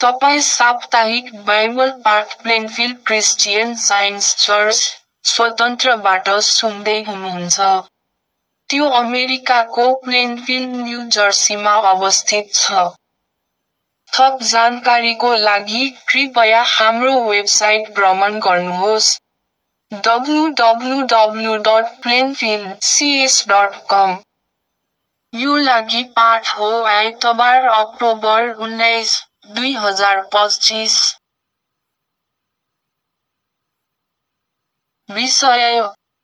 तपाईँ साप्ताहिक बाइबल पाठ प्लेनफिल्ड क्रिस्चियन साइन्स चर्च, स्वतन्त्रबाट सुन्दै हुनुहुन्छ। त्यो अमेरिकाको प्लेनफिल्ड न्यू जर्सीमा अवस्थित छ। थप जानकारीको लागि कृपया हाम्रो वेबसाइट भ्रमण गर्नुहोस् www.plainfieldcs.com। यो लागि पाठ हो आइतबार अक्टोबर 19, 2025। विषय: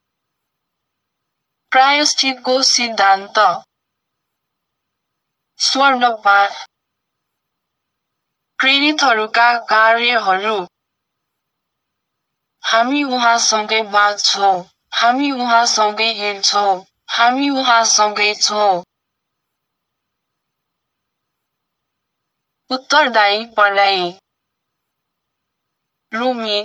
प्रायश्चितको सिद्धान्त। स्वर्णपाठ। प्रेरितहरूका कार्यहरू। हामी उहाँसँगै बाँच्छौँ, हामी उहाँसँगै हिँड्छौँ, हामी उहाँसँगै छौँ। उत्तरदायी पढाइ। रोमी।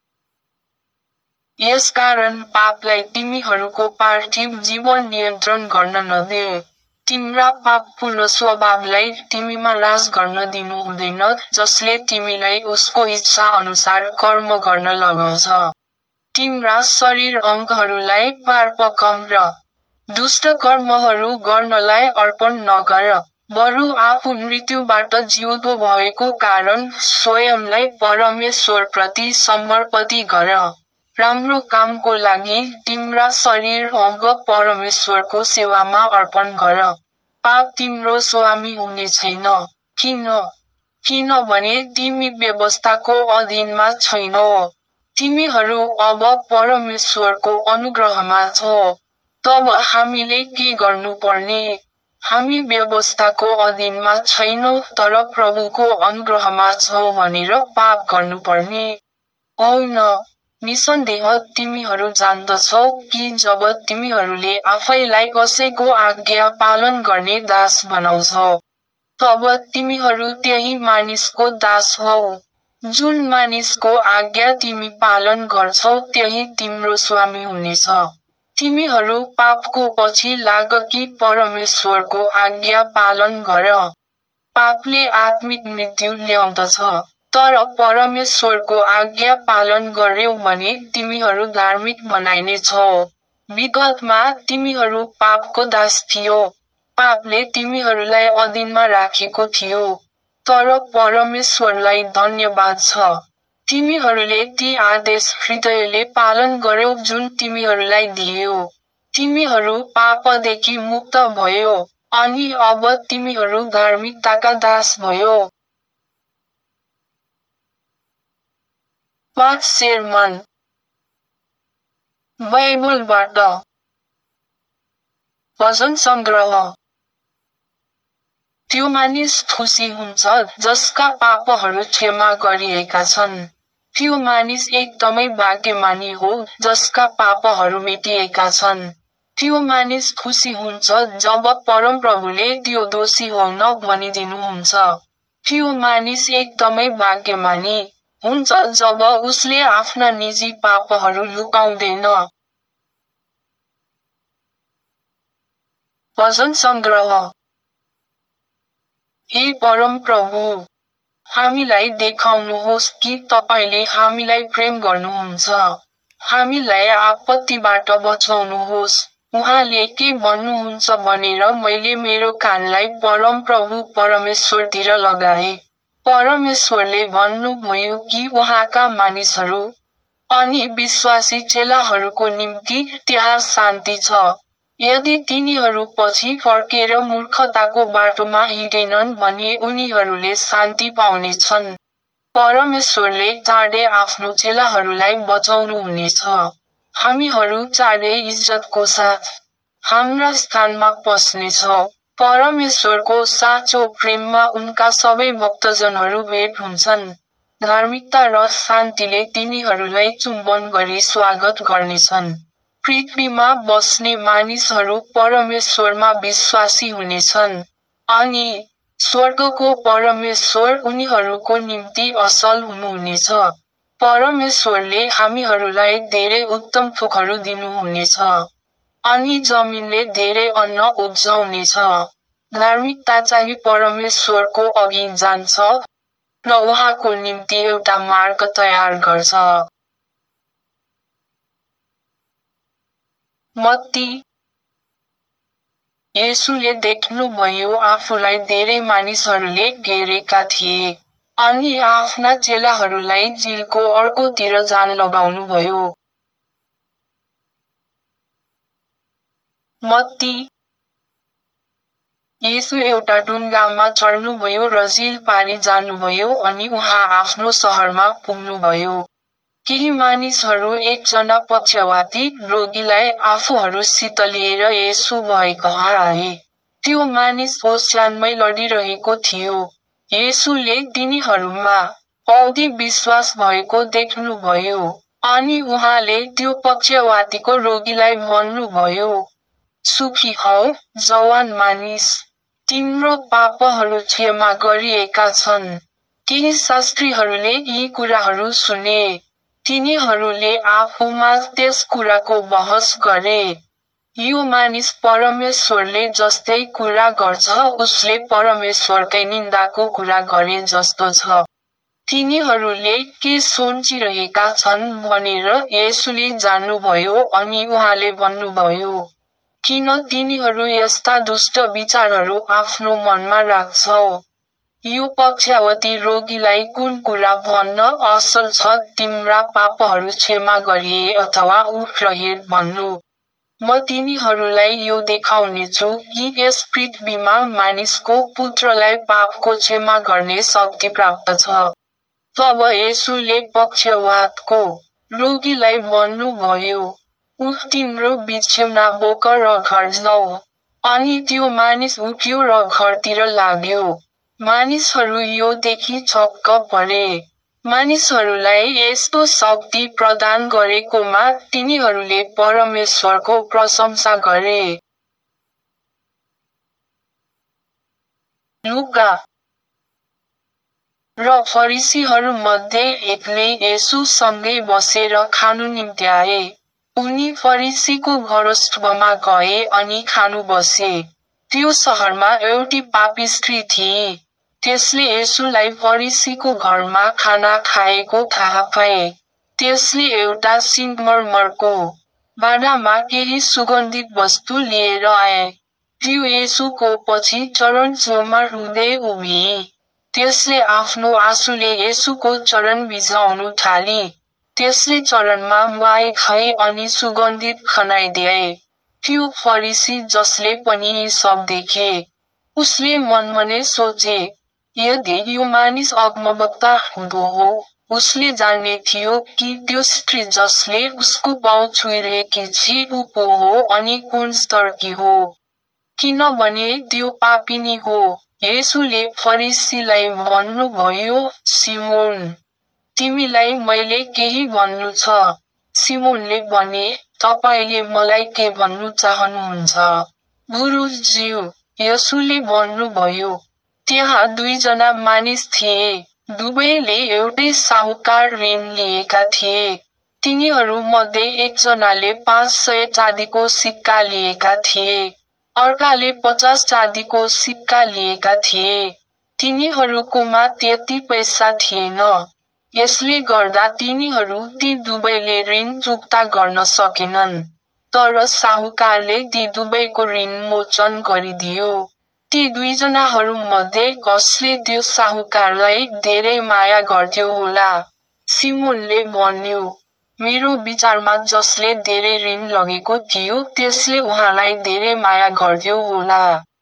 यसकारण पापलाई तिमीहरूको पार्थिव जीवन नियन्त्रण गर्न नदेऊ। तिम्रा पापपूर्ण स्वभावलाई तिमीमा राज गर्न दिनु हुँदैन, जसले तिमीलाई उसको इच्छा अनुसार कर्म गर्न लगाउँछ। तिम्रा शरीर अङ्गहरूलाई पापकर्म र दुष्ट कर्महरू गर्नलाई अर्पण नगर, बरु आफू मृत्युबाट जिउँदो भएको कारण स्वयंलाई परमेश्वरप्रति समर्पित गर। राम्रो कामको लागि तिम्रा शरीर अङ्ग परमेश्वरको सेवामा अर्पण गर। पाप तिम्रो स्वामी हुने छैन। किनभने तिमी व्यवस्थाको अधीनमा छैनौ। तिमीहरू अब परमेश्वरको अनुग्रहमा छौ। तब हामीले के गर्नुपर्ने? हामी व्यवस्थाको अधीनमा छैनौँ तर प्रभुको अनुग्रहमा छौँ भनेर पाप गर्नुपर्ने होइन। निसन्देह तिमीहरू जान्दछौ कि जब तिमीहरूले आफैलाई कसैको आज्ञा पालन गर्ने दास बनाउँछौ, तब तिमीहरू त्यही मानिसको दास हौ। जुन मानिसको आज्ञा तिमी पालन गर्छौ त्यही तिम्रो स्वामी हुनेछ। तिमीहरू पापको पछि लाग कि परमेश्वरको आज्ञा पालन गर। पापले आत्मिक मृत्यु ल्याउँदछ, तर परमेश्वरको आज्ञा पालन गर्यौ भने तिमीहरू धार्मिक बनाइने छौ। विगतमा तिमीहरू पापको दास थियौ। पापले तिमीहरूलाई अधीनमा राखेको थियो। तर परमेश्वरलाई धन्यवाद छ, तिमीहरूले ती आदेश हृदयले पालन गर्यौ जुन तिमीहरूलाई दिइयो। तिमीहरू पापदेखि मुक्त भयौ, अनि अब तिमीहरू धार्मिकताका दास भयौ। पाठ सेर्मन। बाइबलबाट। भजन सङ्ग्रह। त्यो मानिस खुसी हुन्छ जसका पापहरू क्षमा गरिएका छन्। त्यो मानिस एकदमै भाग्यमानी हो जसका पापहरू मेटिएका छन्। त्यो मानिस खुसी हुन्छ जब परमप्रभुले त्यो दोषी होइन भनिदिनुहुन्छ। त्यो मानिस एकदमै भाग्यमानी हुन्छ जब उसले आफ्ना निजी पापहरू लुकाउँदैन। भजन सङ्ग्रह। हे परमप्रभु, हामीलाई देखाउनुहोस् कि तपाईले हामीलाई प्रेम गर्नुहुन्छ। हामीलाई आपत्तिबाट बचाउनुहोस्। उहाँले के भन्नुहुन्छ भनेर मैले मेरो कानलाई परमप्रभु परमेश्वरतिर लगाएँ। परमेश्वरले भन्नुभयो कि उहाँका मानिसहरू अनि विश्वासी चेलाहरूको निम्ति त्यहाँ शान्ति छ। यदि तिनीहरू पछि फर्केर मूर्खताको बाटोमा हिँडेनन् भने उनीहरूले शान्ति पाउनेछन्। परमेश्वरले चाँडै आफ्नो चेलाहरूलाई बचाउनुहुनेछ। हामीहरू चाँडै इज्जतको साथ हाम्रा स्थानमा पस्नेछौँ। परमेश्वरको साँचो प्रेममा उनका सबै भक्तजनहरू भेट हुन्छन्। धार्मिकता र शान्तिले तिनीहरूलाई चुम्बन गरी स्वागत गर्नेछन्। पृथ्वीमा बस्ने मानिसहरू परमेश्वरमा विश्वासी हुनेछन्, अनि स्वर्गको परमेश्वर उनीहरूको निम्ति असल हुनुहुनेछ। परमेश्वरले हामीहरूलाई धेरै उत्तम थोकहरू दिनुहुनेछ, अनि जमिनले धेरै अन्न उब्जाउनेछ। धार्मिकता चाहिँ परमेश्वरको अघि जान्छ। र उहाँको निम्ति एउटा मार्ग तयार गर्छ। मत्ती येशूले देख्नुभयो आफूलाई धेरै मानिसहरूले घेरेका थिए। अनि आफ्ना चेलाहरूलाई झिलको अर्कोतिर जान लगाउनुभयो। मत्ती येशू एउटा डुङ्गामा चढ्नुभयो र झिल पारी जानुभयो अनि उहाँ आफ्नो सहरमा पुग्नुभयो। केही मानिसहरू एकजना पक्षवाती रोगीलाई आफूहरूसित लिएर येशू भएकहाँ आए। त्यो मानिस ओछ्यानमै लडिरहेको थियो। येशूले तिनीहरूमा औधी विश्वास भएको देख्नुभयो। अनि उहाँले त्यो पक्षवातीको रोगीलाई भन्नुभयो, सुखी हौ, जवान मानिस, तिम्रो पापहरू क्षमा गरिएका छन्। केही शास्त्रीहरूले यी कुराहरू सुने। तिनीहरूले आफूमा त्यस कुराको बहस गरे। यो मानिस परमेश्वरले जस्तै कुरा गर्छ, उसले परमेश्वरकै निन्दाको कुरा गरे जस्तो छ। तिनीहरूले के सोचिरहेका छन् भनेर येशूले जान्नुभयो अनि उहाँले भन्नुभयो, किन तिनीहरू यस्ता दुष्ट विचारहरू आफ्नो मनमा राख्छौ? यो पक्षवाती रोगीलाई कुन कुरा भन्न असल छ, तिम्रा पापहरू क्षमा गरिए अथवा उठ र हिँड भन्नु? म तिनीहरूलाई यो देखाउनेछु कि यस पृथ्वीमा मानिसको पुत्रलाई पापको क्षमा गर्ने शक्ति प्राप्त छ। तब येशूले पक्षवातको रोगीलाई भन्नुभयो, उठ, तिम्रो बिछ्यौना बोक र घर जाऊ। अनि त्यो मानिस उठ्यो र घरतिर लाग्यो। मानिसहरू यो देखि छक्क परे। मानिसहरूलाई यस्तो शक्ति प्रदान गरेकोमा तिनीहरूले परमेश्वरको प्रशंसा गरे। लुका र फरिसीहरूमध्ये एकले येशूसँगै बसेर खानु निम्ति आए। उनी फरिसीको घरस्थमा गए अनि खानु बसे। त्यो सहरमा एउटी पापी स्त्री थिए। त्यसले येशूलाई फरिसीको घरमा खाना खाएको थाहा पाए। त्यसले एउटा सिङ्गमर्मरको भाँडामा केही सुगन्धित वस्तु लिएर आए। त्यो येशूको पछि चरण छेउमा रुँदै उभिए। त्यसले आफ्नो आँसुले येशूको चरण भिजाउनु थाली। त्यसले चरणमा नुहाई खाए अनि सुगन्धित खनाइदिए। त्यो फरिसी जसले पनि यी सब देखे, उसले मनमा नै सोचे, यदि यो मानिस अगमवक्ता हुँदो हो, उसले जान्ने थियो कि त्यो स्त्री जसले उसको पाउ छुइरहेकी छी ऊ पो हो अनि कुन स्तरकी हो, किनभने त्यो पापिनी हो। येशूले फरिसीलाई भन्नुभयो, सिमोन, तिमीलाई मैले केही भन्नु छ? सिमोनले भने, तपाईले मलाई के भन्नु चाहनुहुन्छ? गुरुज्यू, येशूले भन्नुभयो, त्यहाँ दुईजना मानिस थिए। दुवैले एउटै साहुकार ऋण लिएका थिए। तिनीहरूमध्ये एकजनाले 500 चाँदीको सिक्का लिएका थिए। अर्काले 50 चाँदीको सिक्का लिएका थिए। तिनीहरूकोमा त्यति पैसा थिएन। यसले गर्दा तिनीहरू ती दुवैले ऋण चुक्ता गर्न सकेनन्। तर साहुकारले ती दुवैको ऋण मोचन गरिदियो। ती दुईजनाहरूमध्ये कसले त्यो साहुकारलाई धेरै माया गर्थ्यो होला? सिमोनले भन्यो, मेरो विचारमा जसले धेरै ऋण लगेको थियो त्यसले उहाँलाई धेरै माया गर्थ्यो होला।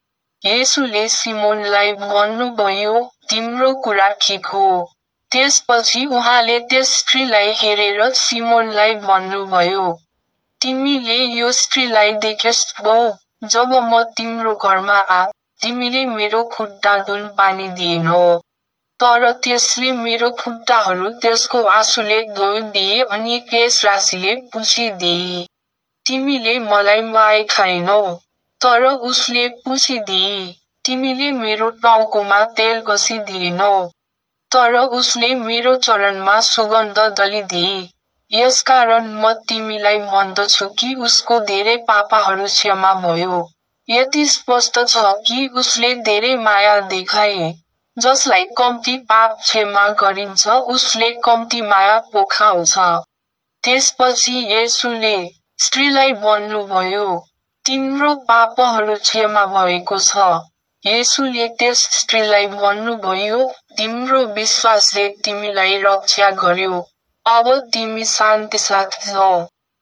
येशूले सिमोनलाई भन्नुभयो, तिम्रो कुरा ठिक हो। त्यसपछि उहाँले त्यस स्त्रीलाई हेरेर सिमोनलाई भन्नुभयो, तिमीले यो स्त्रीलाई देखेछौ? जब म तिम्रो घरमा तिमीले मेरो खुट्टा धुन पानी दिएनौ। तर त्यसले मेरो खुट्टाहरू त्यसको आँसुले धोइदिए अनि केश राशिले पुछिदिए। तिमीले मलाई नुहाई खाएनौ, तर उसले पुछिदिए। तिमीले मेरो टाउकोमा तेल घसिदिएनौ, तर उसले मेरो चरणमा सुगन्ध दलिदिए। यसकारण म तिमीलाई भन्दछु कि उसको धेरै पापहरू क्षमा भयो। यति स्पष्ट छ कि उसले धेरै माया देखाए। जसलाई कम्ती पाप क्षमा गरिन्छ उसले कम्ती माया पोखाउँछ। त्यसपछि येशूले स्त्रीलाई भन्नुभयो, तिम्रो पापहरू क्षमा भएको छ। येशूले त्यस स्त्रीलाई भन्नुभयो, तिम्रो विश्वासले तिमीलाई रक्षा गर्यो। अब तिमी शान्तिसाथ जाऊ।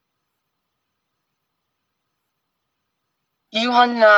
यूहन्ना।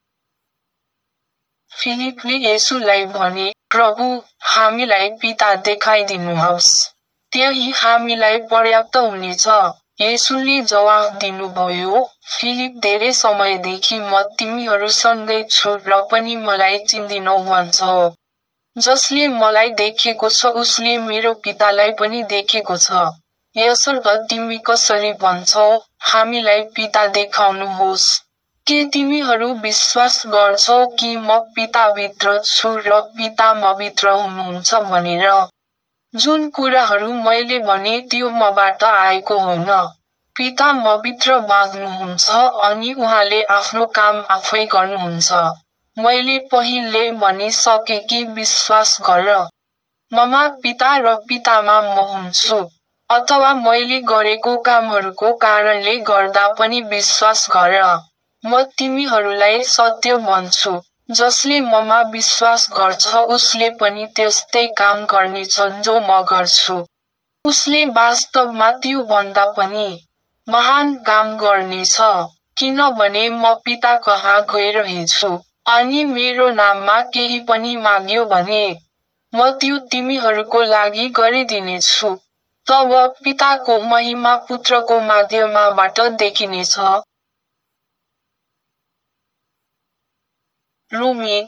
फिलिपले येशूलाई भने, प्रभु, हामीलाई पिता देखाइदिनुहोस्। त्यही हामीलाई पर्याप्त हुनेछ। येशूले जवाफ दिनुभयो, फिलिप धेरै समयदेखि म तिमीहरूसँगै छु र पनि मलाई चिन्दिनौ भन्छौ। जसले मलाई देखेको छ उसले मेरो पितालाई पनि देखेको छ। यसर्थ तिमी कसरी भन्छौ, हामीलाई पिता देखाउनुहोस्। के तिमीहरू विश्वास गर्छौ कि म पिताभित्र छु र पिता मभित्र हुनुहुन्छ भनेर? जुन कुराहरू मैले भने त्यो मबाट आएको होइन। पिता मभित्र बाँच्नुहुन्छ अनि उहाँले आफ्नो काम आफै गर्नुहुन्छ। मैले पहिले भनिसके कि विश्वास गर। ममा पिता र पितामा म हुन्छु। अथवा मैले गरेको कामहरूको कारणले गर्दा पनि विश्वास गर। म तिमीहरूलाई सत्य भन्छु, जसले ममा विश्वास गर्छ उसले पनि त्यस्तै काम गर्नेछ जो म गर्छु। उसले वास्तवमा त्यो भन्दा पनि महान काम गर्नेछ, किनभने म पिता कहाँ गइरहेछु, अनि मेरो नाममा केही पनि माग्यो भने म त्यो तिमीहरूको लागि गरिदिनेछु। तब पिताको महिमा पुत्रको माध्यमबाट देखिनेछ। रोमी।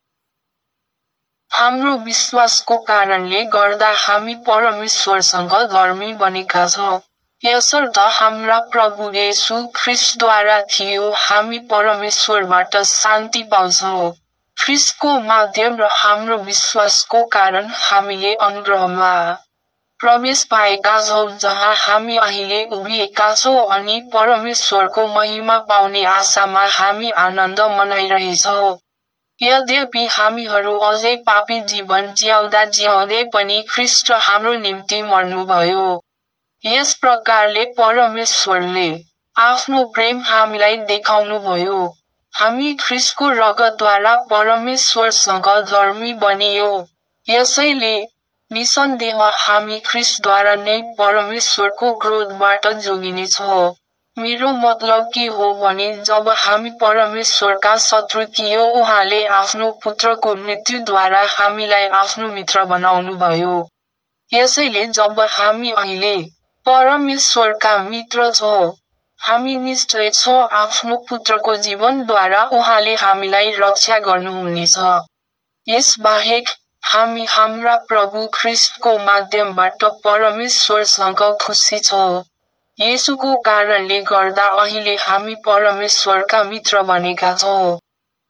हाम्रो विश्वासको कारणले गर्दा हामी परमेश्वरसँग धर्मी बनेका छौँ। यसर्थ हाम्रा प्रभु येशू ख्रीष्टद्वारा थियो हामी परमेश्वरबाट शान्ति पाउँछौँ। ख्रीष्टको माध्यम र हाम्रो विश्वासको कारण हामीले अनुग्रहमा प्रवेश पाएका छौँ जहाँ हामी अहिले उभिएका छौँ अनि परमेश्वरको महिमा पाउने आशामा हामी आनन्द मनाइरहेछौँ। यद्यपि हामीहरू अझै पापी जीवन जिउँदै पनि ख्रीष्ट हाम्रो निम्ति मर्नुभयो। यस प्रकारले परमेश्वरले आफ्नो प्रेम हामीलाई देखाउनुभयो। हामी ख्रीष्टको रगतद्वारा परमेश्वरसँग धर्मी बनियौँ। यसैले निसन्देह हामी ख्रीष्टद्वारा नै परमेश्वरको क्रोधबाट जोगिनेछौँ। मेरो मतलब के हो भने जब हामी परमेश्वरका शत्रु थियौँ उहाँले आफ्नो पुत्रको मृत्युद्वारा हामीलाई आफ्नो मित्र बनाउनुभयो। यसैले जब हामी अहिले परमेश्वरका मित्र छौँ, हामी निश्चय छौँ आफ्नो पुत्रको जीवनद्वारा उहाँले हामीलाई रक्षा गर्नुहुनेछ। यसबाहेक, हामी हाम्रा प्रभु ख्रीष्टको माध्यमबाट परमेश्वरसँग खुसी छौँ। येशूको कारणले गर्दा अहिले हामी परमेश्वरका मित्र बनेका छौँ।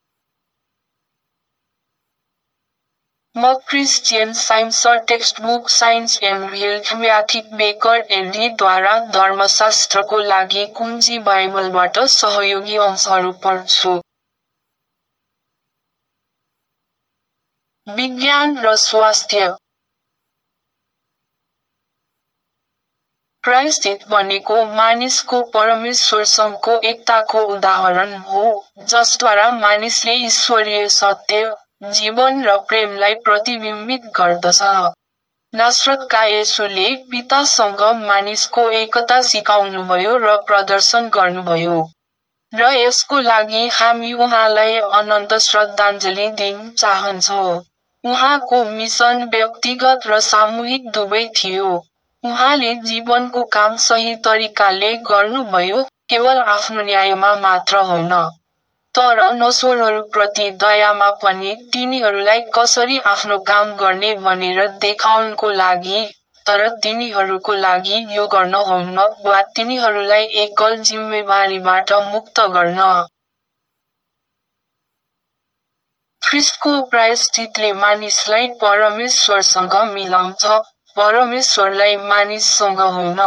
म Christian Science textbook Science and Health म्याथिक बेकर एलडीद्वारा धर्मशास्त्रको लागि कुञ्जी बाइबलबाट सहयोगी अंशहरू पढ्छु। विज्ञान र स्वास्थ्य। क्राइस्ट भनेको मानिसको परमेश्वरसँगको एकताको उदाहरण हो, जसद्वारा मानिसले ईश्वरीय सत्य, जीवन र प्रेमलाई प्रतिबिम्बित गर्दछ। नासरतका येशूले पितासँग मानिसको एकता सिकाउनुभयो र प्रदर्शन गर्नुभयो। र यसको लागि हामी उहाँलाई अनन्त श्रद्धाञ्जली दिन चाहन्छौँ। उहाँको मिसन व्यक्तिगत र सामूहिक दुवै थियो। उहाँले जीवनको काम सही तरिकाले गर्नुभयो, केवल आफ्नो न्यायमा मात्र होइन, तर नश्वरहरूप्रति दयामा पनि तिनीहरूलाई कसरी आफ्नो काम गर्ने भनेर देखाउनको लागि, तर तिनीहरूको लागि यो गर्न होइन वा तिनीहरूलाई एकल जिम्मेवारीबाट मुक्त गर्न। ख्रीष्टको प्रायश्चितले मानिसलाई परमेश्वरसँग मिलाउँछ, परमेश्वरलाई मानिससँग होइन।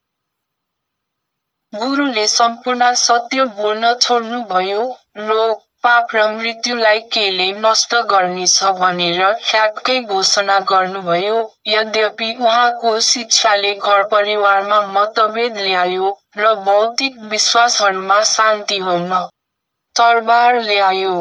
गुरुले सम्पूर्ण सत्य बोल्न छोड्नुभयो, लोक पाप र मृत्युलाई केले नष्ट गर्नेछ भनेर ठ्याक्कै घोषणा गर्नुभयो। यद्यपि उहाँको शिक्षाले घर परिवारमा मतभेद ल्यायो र भौतिक विश्वासहरूमा शान्ति हुन तरबार ल्यायो।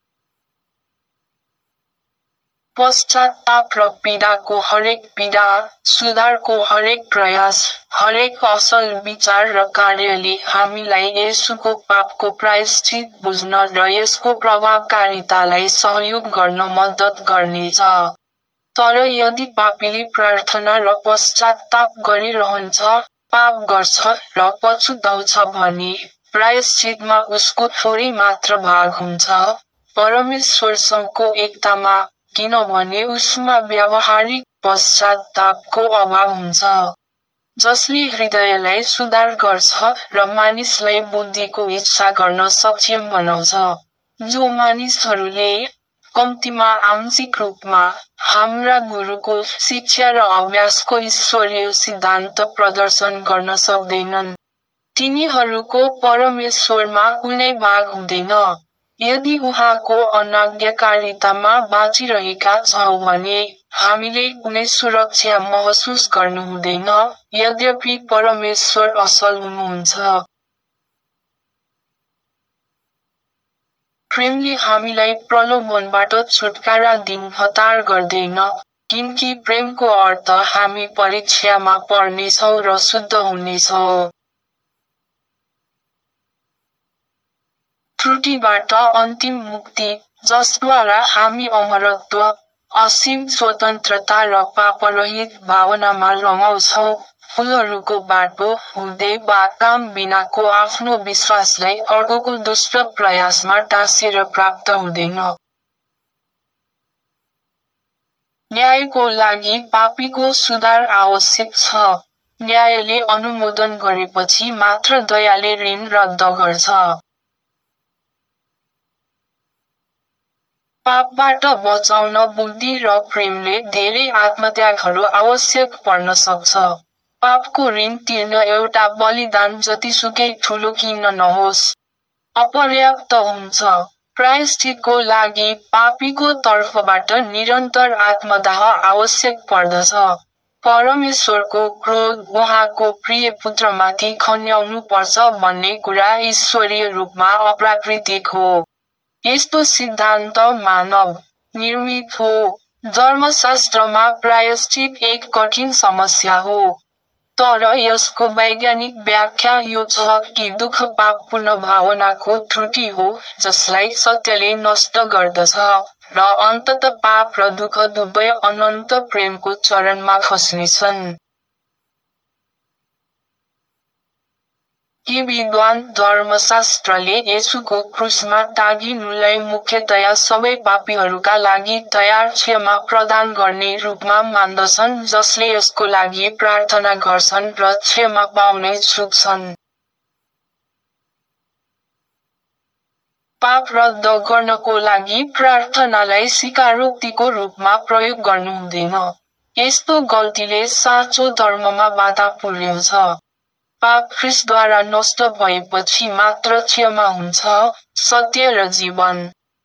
पश्चाताप र पीडाको हरेक पीडा, सुधारको हरेक प्रयास, हरेक असल विचार र कार्यले हामीलाई येशूको पापको प्रायश्चित बुझ्न र यसको प्रभावकारितालाई सहयोग गर्न मद्दत गर्नेछ। तर यदि पापीले प्रार्थना र पश्चाताप गरिरहन्छ, पाप गर्छ र पछुताउँछ भने प्रायश्चितमा उसको थोरै मात्र भाग हुन्छ, परमेश्वरसँगको एकतामा, किनभने उसमा व्यावहारिक पश्चातापको अभाव हुन्छ, जसले हृदयलाई सुधार गर्छ र मानिसलाई बुद्धिको इच्छा गर्न सक्षम बनाउँछ। जो मानिसहरूले, कम्तीमा आंशिक रूपमा, हाम्रा गुरुको शिक्षा र अभ्यासको ईश्वरीय सिद्धान्त प्रदर्शन गर्न सक्दैनन्, तिनीहरूको परमेश्वरमा कुनै भाग हुँदैन। यदि उहाँको अनाज्ञाकारितामा बाँचिरहेका छौँ भने हामीले कुनै सुरक्षा महसुस गर्नु हुँदैन, यद्यपि परमेश्वर असल हुनुहुन्छ। प्रेमले हामीलाई प्रलोभनबाट छुटकारा दिन हतार गर्दैन, किनकि प्रेमको अर्थ हामी परीक्षामा पर्नेछौँ र शुद्ध हुनेछौँ। त्रुटिबाट अन्तिम मुक्ति, जसद्वारा हामी अमरत्व, असीम स्वतन्त्रता र पापरहित भावनामा रमाउँछौँ। फुलहरूको बाटो हुँदै वा काम बिनाको आफ्नो विश्वासलाई अर्कोको दुष्ट प्रयासमा टाँसेर प्राप्त हुँदैन। न्यायको लागि पापीको सुधार आवश्यक छ। न्यायले अनुमोदन गरेपछि मात्र दयाले ऋण रद्द गर्छ। पापबाट बचाउन बुद्धि र प्रेमले धेरै आत्मत्यागहरू आवश्यक पर्न सक्छ। पापको ऋण तिर्न एउटा बलिदान जतिसुकै ठुलो किन नहोस्, अपर्याप्त हुन्छ। प्रायश्चितको लागि पापीको तर्फबाट निरन्तर आत्मदाह आवश्यक पर्दछ। परमेश्वरको क्रोध उहाँको प्रिय पुत्रमाथि खन्याउनु पर्छ भन्ने कुरा ईश्वरीय रूपमा अप्राकृतिक हो। यस्तो सिद्धान्त मानव निर्मित हो। धर्मशास्त्रमा प्रायश्चित एक कठिन समस्या हो। तर यसको वैज्ञानिक व्याख्या यो छ कि दुःख पापपूर्ण भावनाको त्रुटि हो जसलाई सत्यले नष्ट गर्दछ, र अन्ततः पाप र दुःख दुवै अनन्त प्रेमको चरणमा खस्नेछन्। कि विद्वान धर्मशास्त्रले येशूको क्रुसमा टाँगिनुलाई मुख्यतया सबै पापीहरूका लागि तयार क्षमा प्रदान गर्ने रूपमा मान्दछन् जसले यसको लागि प्रार्थना गर्छन् र क्षमा पाउन इच्छुक छन्। पाप रद्द गर्नको लागि प्रार्थनालाई स्वीकारोक्तिको रूपमा प्रयोग गर्नु हुँदैन। यस्तो गल्तीले साँचो धर्ममा बाधा पुर्याउँछ। पाप ख्रीष्टद्वारा नष्ट भएपछि मात्र क्षमा हुन्छ, सत्य र जीवन।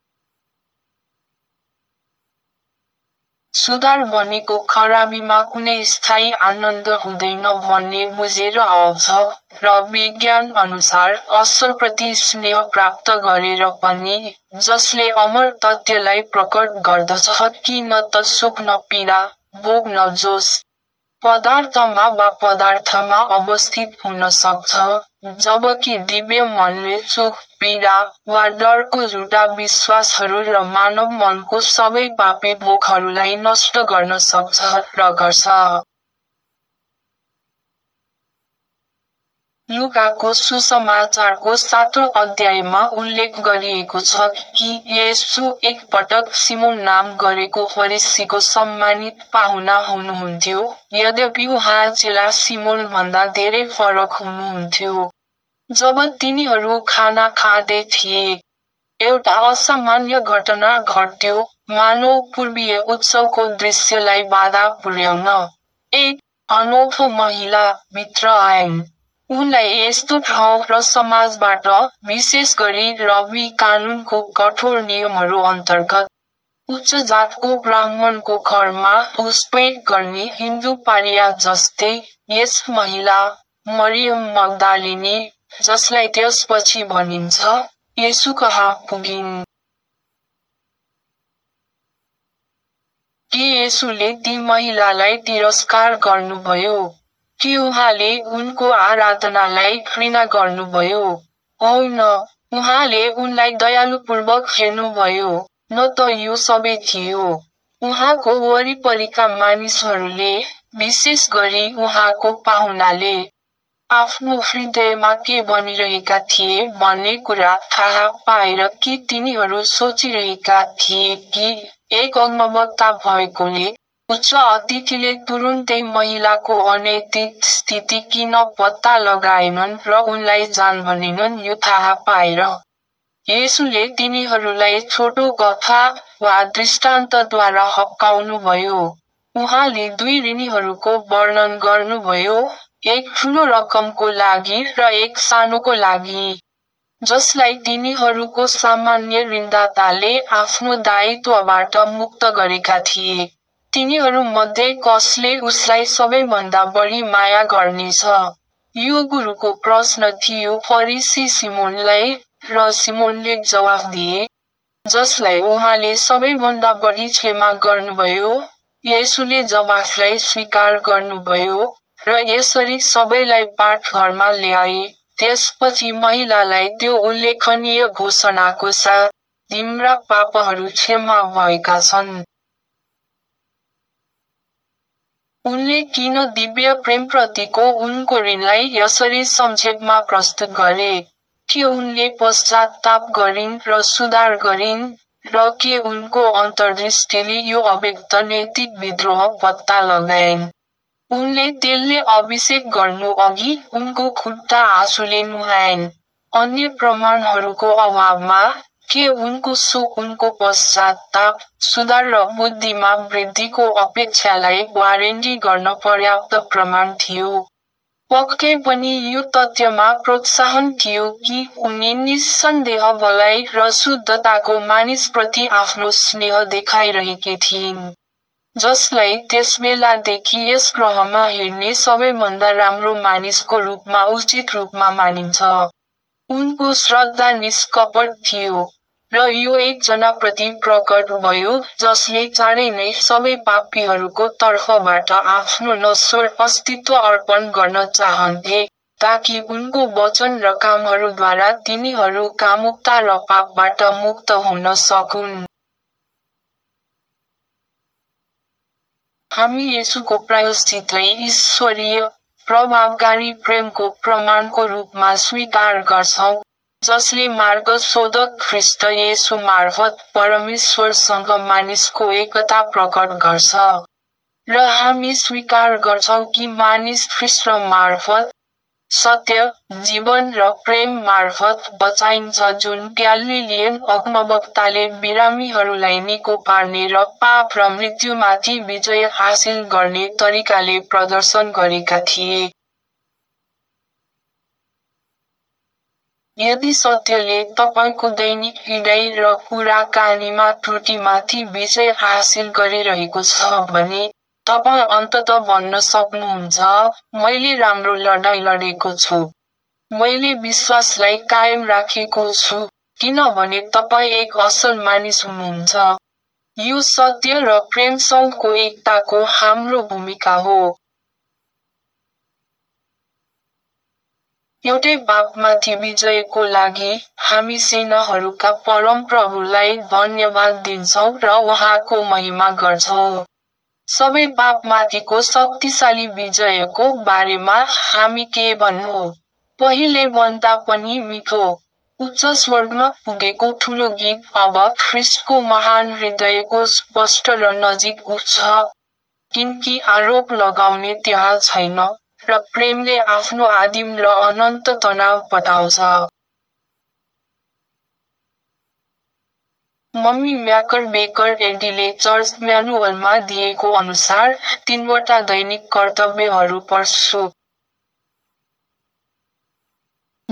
सुधार भनेको खराबीमा कुनै स्थायी आनन्द हुँदैन भन्ने बुझेर आउँछ, र विज्ञान अनुसार असल प्रति स्नेह प्राप्त गरेर पनि, जसले अमर तथ्यलाई प्रकट गर्दछ कि न त सुख न पीडा, भोग न जोस, पदार्थमा वा पदार्थमा अवस्थित हुन सक्छ, जबकि दिव्य मनले सुख, पीडा, वा डरको झुटा विश्वासहरू र मानव मनको सबै पापी भोकहरूलाई नष्ट गर्न सक्छ र गर्छ। लुकाको सुसमाचारको 7औं अध्यायमा उल्लेख गरिएको छ कि येशू एक पटक सिमोन नाम गरेको फरिसीको सम्मानित पाहुना हुनुहुन्थ्यो, यद्यपि उहाँ चेला सिमोनभन्दा धेरै फरक हुनुहुन्थ्यो। जब तिनीहरू खाना खाँदै थिए, एउटा असामान्य घटना घट्यो, मानव पूर्वीय उत्सवको दृश्यलाई बाधा पुर्याउन। एक अनौठो महिला भित्र आइन्। उनलाई यस्तो ठाउँ र समाजबाट, विशेष गरी रबी कानुनको कठोर नियमहरू अन्तर्गत, उच्च जातको ब्राह्मणको घरमा घुसपैठ गर्ने हिन्दू पारिया जस्तै, यस महिला, मरियम मग्दालिनी, जसलाई त्यसपछि भनिन्छ, येशू कहाँ पुगिन्। के येशूले ती महिलालाई तिरस्कार गर्नुभयो? के उहाँले उनको आराधनालाई घृणा गर्नुभयो? होइन, उहाँले उनलाई दयालुपूर्वक हेर्नुभयो। न त यो सबै थियो। उहाँको वरिपरिका मानिसहरूले, विशेष गरी उहाँको पाहुनाले, आफ्नो हृदयमा के भनिरहेका थिए भन्ने कुरा थाहा पाएर कि तिनीहरू सोचिरहेका थिए कि एक अग्निवक्ता भएकोले, उच्च अतिथिले तुरुन्तै महिलाको अनैतिक स्थिति किन पत्ता लगाएनन् र उनलाई जान भनेनन् यो थाहा पाएर। येशूले तिनीहरूलाई छोटो कथा वा दृष्टान्तद्वारा हप्काउनुभयो। उहाँले दुई ऋणीहरूको वर्णन गर्नुभयो, एक ठुलो रकमको लागि र एक सानोको लागि, जसलाई तिनीहरूको सामान्य ऋणदाताले आफ्नो दायित्वबाट मुक्त गरेका थिए। तिनीहरूमध्ये कसले उसलाई सबैभन्दा बढी माया गर्नेछ? यो गुरुको प्रश्न थियो फरिसी सिमोनलाई, र सिमोनले जवाफ दिए, जसलाई उहाँले सबैभन्दा बढी क्षमा गर्नुभयो। येशूले जवाफलाई स्वीकार गर्नुभयो, र यसरी सबैलाई पाठघरमा ल्याए। त्यसपछि महिलालाई त्यो उल्लेखनीय घोषणाको साथ, तिम्रा पापहरू क्षमा भएका छन्। उनले किन दिव्य प्रेमप्रतिको उनको ऋणलाई यसरी संक्षेपमा प्रस्तुत गरे? के उनले पश्चात्ताप गरिन् र सुधार गरिन्, र के उनको अन्तर्दृष्टिले यो अव्यक्त नैतिक विद्रोह पत्ता लगाइन्? उनले तेलले अभिषेक गर्नु अघि उनको खुट्टा आँसुले नुहाइन्। अन्य प्रमाणहरूको अभावमा, के उनको शोक उनको पश्चात्ताप, सुधार र बुद्धिमा वृद्धिको अपेक्षालाई वारेन्टी गर्न पर्याप्त प्रमाण थियो? पक्कै पनि यो तथ्यमा प्रोत्साहन थियो कि उनी निस्सन्देह भलाइ र शुद्धताको मानिसप्रति आफ्नो स्नेह देखाइरहेकी थिइन्, जसलाई त्यसबेलादेखि यस ग्रहमा हिँड्ने सबैभन्दा राम्रो मानिसको रूपमा उचित रूपमा मानिन्छ। उनको श्रद्धा निष्कपट थियो, र यो एकजनाप्रति प्रकट भयो जसले चाँडै नै सबै पापीहरूको तर्फबाट आफ्नो नश्वर अस्तित्व अर्पण गर्न चाहन्थे, ताकि उनको वचन र कामहरूद्वारा तिनीहरू कामुकता र पापबाट मुक्त हुन सकुन्। हामी येशूको प्रायश्चितलाई ईश्वरीय, प्रभावकारी प्रेमको प्रमाणको रूपमा स्वीकार गर्छौं, जसले मार्गशोधक ख्रीष्ट येशू मार्फत परमेश्वरसँग मानिसको एकता प्रकट गर्छ। र हामी स्वीकार गर्छौं कि मानिस ख्रीष्ट मार्फत, सत्य, जीवन र प्रेम मार्फत बचाइन्छ जुन ग्यालिलियन अग्निवक्ताले बिरामीहरूलाई निको पार्ने र पाप र मृत्युमाथि विजय हासिल गर्ने तरिकाले प्रदर्शन गरेका थिए। यदि सत्यले तपाईको दैनिक हृदय र कुराकानीमा त्रुटिमाथि विजय हासिल गरिरहेको छ भने, तपाईँ अन्ततः भन्न सक्नुहुन्छ, मैले राम्रो लडाईँ लडेको छु। मैले विश्वासलाई कायम राखेको छु, किनभने तपाईँ एक असल मानिस हुनुहुन्छ। यो सत्य र प्रेमसँगको एकताको हाम्रो भूमिका हो। एउटै पापमाथि विजयको लागि, हामी सेनाहरूका परमप्रभुलाई धन्यवाद दिन्छौं र उहाँको महिमा गर्छौं। सबै पापमाथिको शक्तिशाली विजयको बारेमा हामी के भन्नु? पहिले भन्दा पनि मिठो, उच्च स्वर्गमा पुगेको ठुलो गीत अब ख्रीष्टको महान हृदयको स्पष्ट र नजिक उठ्छ, किनकि आरोप लगाउने त्यहाँ छैन, र प्रेमले आफ्नो आदिम र अनन्त तनाव पठाउँछ। मम्मी म्याकर बेकर एडीले चर्च म्यानुअलमा दिएको अनुसार 3 वटा दैनिक कर्तव्यहरू पढ्छु।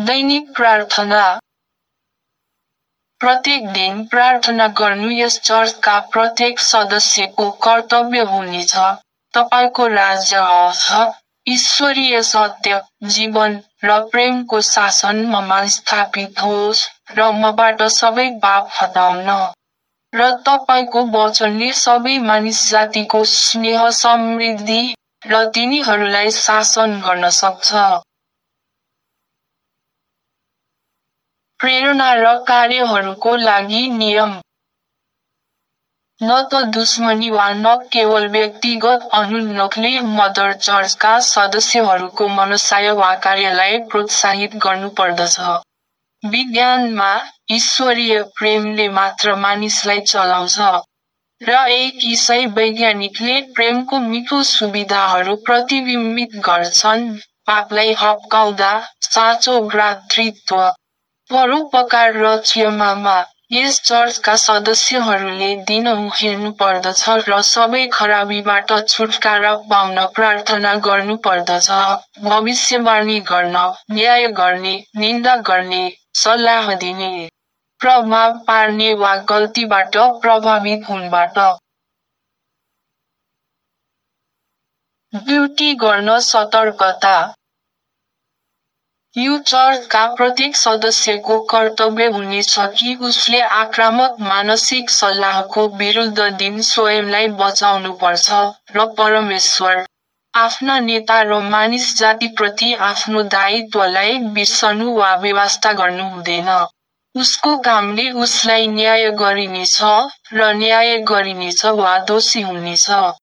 दैनिक प्रार्थना। प्रत्येक दिन प्रार्थना गर्नु यस चर्चका प्रत्येक सदस्यको कर्तव्य हुनेछ। तपाईको राज्य आओस्, ईश्वरीय सत्य, जीवन र प्रेमको शासन ममा स्थापित होस्, र मबाट सबै पाप हटाउन। र तपाईको वचनले सबै मानिस जातिको स्नेह समृद्धि र तिनीहरूलाई शासन गर्न सक्छ। प्रेरणा र कार्यहरूको लागि नियम। न त दुश्मनी वा न केवल व्यक्तिगत अनुन्नोखले मदर चर्चका सदस्यहरूको मनसाय वा कार्यलाई प्रोत्साहित गर्नुपर्दछ। विज्ञानमा, ईश्वरीय प्रेमले मात्र मानिसलाई चलाउँछ। र एक ईसाई वैज्ञानिकले प्रेमको मिठो सुविधाहरू प्रतिबिम्बित गर्छन्, पापलाई हप्काउँदा, साँचो भ्रातृत्व, परोपकार र क्षमामा। यस चर्चका सदस्यहरूले दिनहुँ हिँड्नुपर्दछ र सबै खराबीबाट छुटकारा पाउन प्रार्थना गर्नुपर्दछ, भविष्यवाणी गर्न, न्याय गर्ने, निन्दा गर्ने, सल्लाह दिने, प्रभाव पार्ने वा गल्तीबाट प्रभावित हुनबाट ड्युटी गर्न सतर्कता। यो चर्चका प्रत्येक सदस्यको कर्तव्य हुनेछ कि उसले आक्रामक मानसिक सल्लाहको विरुद्ध दिन स्वयंलाई बचाउनुपर्छ, र परमेश्वर, आफ्ना नेता र मानिस जातिप्रति आफ्नो दायित्वलाई बिर्सनु वा बेवास्ता गर्नु हुँदैन। उसको कामले उसलाई न्याय गरिनेछ, र न्याय गरिनेछ वा दोषी हुनेछ।